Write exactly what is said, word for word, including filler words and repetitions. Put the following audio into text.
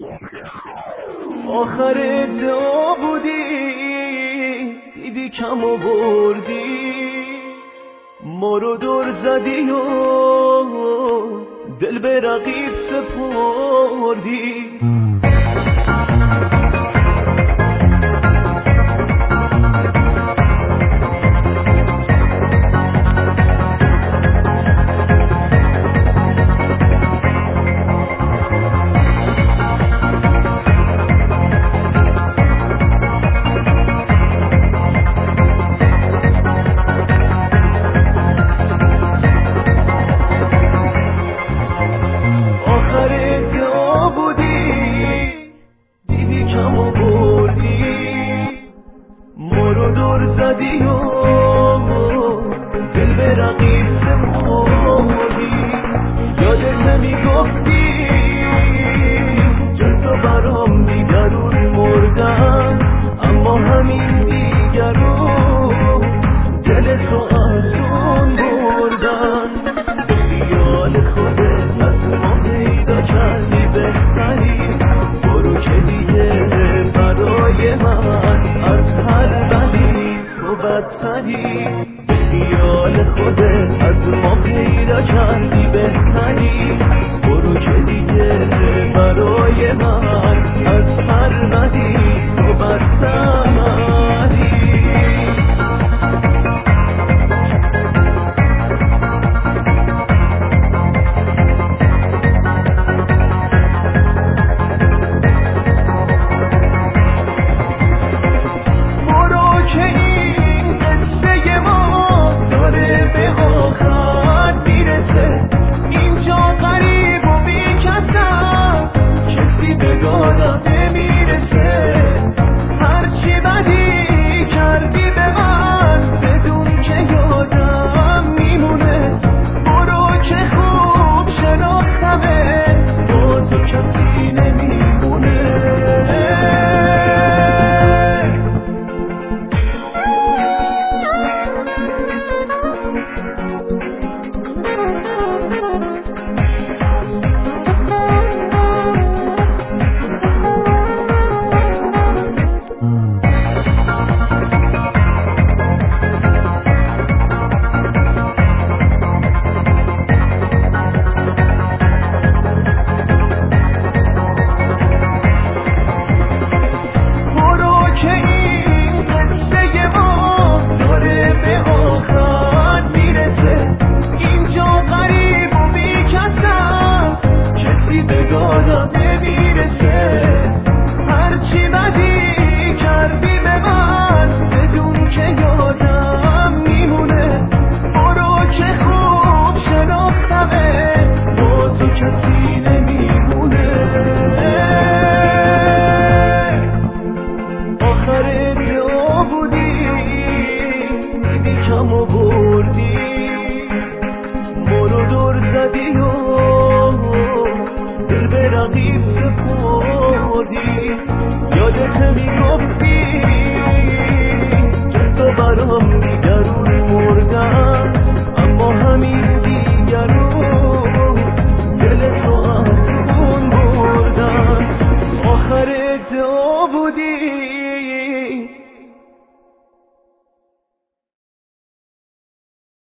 آخر ادعا بودی دیدی کم آوردی، ما رو دور زدی و دل به رقیب سپردی. زدی و دل به رقیب سپردی. یادت نمیگفتی جز تو برام دیگرون مردن، اما همین دیگرون دل تو ازون بردن. به خیال خودت از ما پیدا کردی بهتری، برو که دیگه برای من از هر بدی تو بدتری. به خیال خودت از ما پیدا کردی بهتری، برو که دیگه برای من